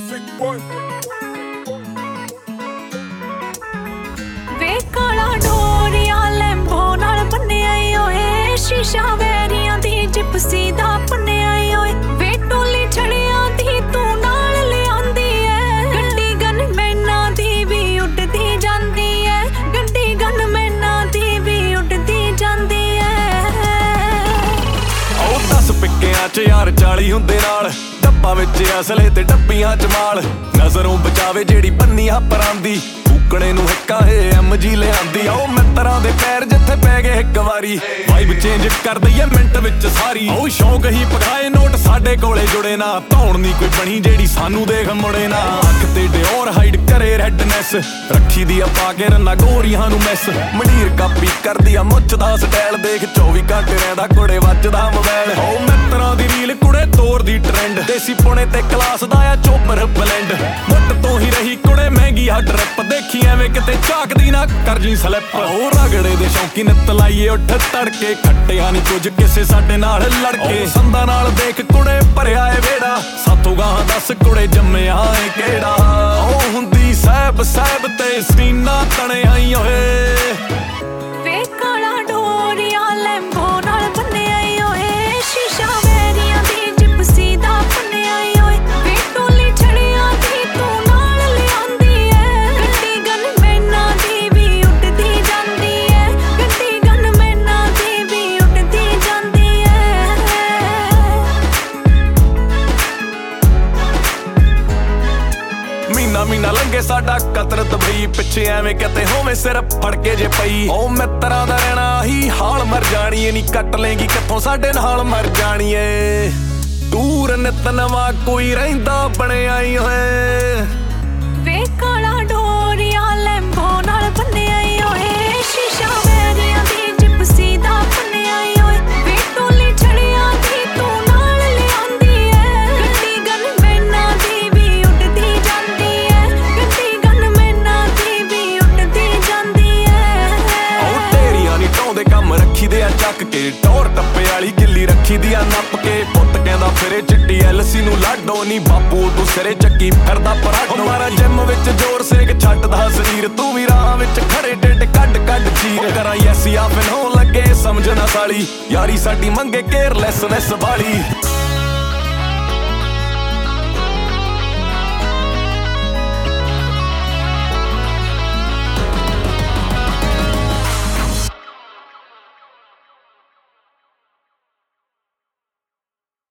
वे काला डोरिया लैंबो नाल बन्निया ओए शीशा वैरियां दी जिप्सी दा पन्निया ओए वे टोली छड़ियां दी तू नाल ले आंदी ऐ गड्डी गन मैना दी भी उड़दी जांदी ऐ गड्डी गन मैना दी भी उड़दी जांदी ऐ ओ 10 पिक्कियां च यार 40 हुंदे नाल डब्बा विच असले ते डब्बियां च माल नजरों बचावे जेड़ी पन्नियां परांदी कणे नूं हिक्का MG ले आंदी ओ मित्तरां दे पैर जिथे पै गए इक वारी वाइब चेंज कर दईए मिंट विच सारी ओ शौक ही पगाए नोट साडे कोले जुड़े ना धौण नी कोई बणी जेड़ी सानू देख मुड़े ना अख ते डिओर हाइड करे रेडनेस रखी दी आ पा के रन्ना गोरियां नूं मिस मंडीर कापी करदी आ मुੱਛ दा स्टाइल देख 24 घंटे रहिंदा कुड़े ਵੱਜਦਾ मोबाइल ओ मित्तरां दी रील कुड़े तोड़ दी ट्रेंड देसी पुणे ते क्लास दा आ चोपर ब्लेंड मुੱਟ ਤੋਂ ही रही कुड़े महंगी आ ट्रिप देखी ਐਵੇਂ ਕਿਤੇ ਝਾਕਦੀ ਨਾ ਕਰ ਜੀ ਸਲਿੱਪ ਉਹ ਰਗੜੇ ਦੇ ਸ਼ੌਂਕੀ ਨਿੱਤ ਲਾਈਏ ਉੱਠ ਤੜਕੇ ਖੱਟਿਆ ਨਹੀਂ ਕੁਝ ਕਿਸੇ ਸਾਡੇ ਨਾਲ ਲੜਕੇ ਸੰਦਾਂ ਨਾਲ ਦੇਖ ਕੁੜੇ ਭਰਿਆ ਏ ਵੇੜਾ ਸਾਥੋਂ ਗਾਹਾਂ ਦੱਸ ਕੁੜੇ ਜੰਮਿਆ ਏ ਕਿਹੜਾ ਉਹ ਹੁੰਦੀ ਸਾਹਿਬ ਸਾਹਿਬ ਤੇ ਸੀਨਾ ਤਣੇ ਆਈ ਓਏ ਵੇ ਕਾਲਾ ਡੋਰੀਆ ਲੈਂਬੋ ਨਾਲ ਬੰਨਿਆ ਓਏ ਸ਼ੀਸ਼ਾ ਵੈਰੀਆਂ ਦੀ ਜਿਪਸੀ ਦਾ ਪੰਨਿਆ ਓਏ ਵੇ ਟੋਲੀ ਛੜਿਆਂ ਦੀ ਤੂੰ ਨਾਲ ਲਿਆਂਦੀ ਐ ਗੱਡੀ ਗਨ ਮੈਨਾ ਦੀ ਵੀ ਉੱਡਦੀ ਜਾਂਦੀ ਐ ਗੱਡੀ ਗਨ ਮੈਨਾ ਦੀ ਵੀ ਉੱਡਦੀ ਜਾਂਦੀ ਐ ਮਹੀਨਾ ਲੰਘੇ ਸਾਡਾ ਕਤਰ ਦੁਬਈ ਪਿੱਛੇ ਐਵੇਂ ਕਿਤੇ ਹੋਵੇ ਸਿਰ ਫੜ ਕੇ ਜੇ ਪਈ ਉਹ ਮਿੱਤਰਾਂ ਦਾ ਰਹਿਣਾ ਹੀ ਹਾਲ ਮਰ ਜਾਣੀ ਏ ਨੀ ਕੱਟ ਲੇਗੀ ਕਿੱਥੋਂ ਸਾਡੇ ਨਾਲ ਮਰ ਜਾਣੀ ਏ ਦੂਰ ਨਿਤ ਨਵਾਂ ਕੋਈ ਰਹਿੰਦਾ ਬਣਿਆ ਈ ਓਏ ਵੇ ਕਾਲਾ ਡੋਰੀਆ ਲੈਂਬੋ ਨਾਲ ਬੰਨਿਆ ਓਏ ਸ਼ੀਸ਼ਾ ਵੈਰੀਆਂ ਦੀ ਜਿਪਸੀ ਦਾ ਪੰਨਿਆ ਓਏ ਵੇ ਟੋਲੀ ਛੜਿਆਂ ਦੀ ਤੂੰ ਨਾਲ ਲਿਆਂਦੀ ਐ ਗੱਡੀ ਗਨ ਮੈਨਾ ਦੀ ਵੀ ਉੱਡਦੀ ਜਾਂਦੀ ਐ ਗੱਡੀ ਗਨ ਮੈਨਾ ਦੀ ਵੀ ਉੱਡਦੀ ਜਾਂਦੀ ਐ ਉਹ ਤੇਰੀਆਂ ਨੀ ਟਾਉਂਦੇ ਕੰਮ ਰੱਖੀ ਦੇ ਆ ਚੱਕ ਕੇ ਟੌਰ ਟੱਪੇ ਵਾਲੀ ਗਿੱਲੀ ਰੱਖੀ ਦੀ ਆ ਨੱਪ ਕੇ ਪੁੱਤ ਕਹਿੰਦਾ ਫਿਰੇ ਚਿੱਟੀ LC ਨੂੰ ਲਾਡੋ ਨੀ ਬਾਪੂ ਤੂੰ ਸਿਰੇ ਚੱਕੀ ਫਿਰਦਾ ਪਰਾਡੋ ਮਾਰਾ ਜਿਮ ਵਿੱਚ ਜ਼ੋਰ ਸੇਕ ਛੱਡਦਾ ਸਰੀਰ ਤੂੰ ਵੀ ਰਾਹ ਵਿੱਚ ਖੜੇ ਢਿੱਡ ਕੱਢ ਚੀਰ ਕਰਾਂ ਯੈਸੀ ਆਪਨ ਹੋਣ ਲੱਗੇ ਸਮਝਣਾ ਸਾਲੀ ਯਾਰੀ ਸਾਡੀ ਮੰਗੇ ਕੇਅਰਲੈਸਨੈਸ ਵਾਲੀ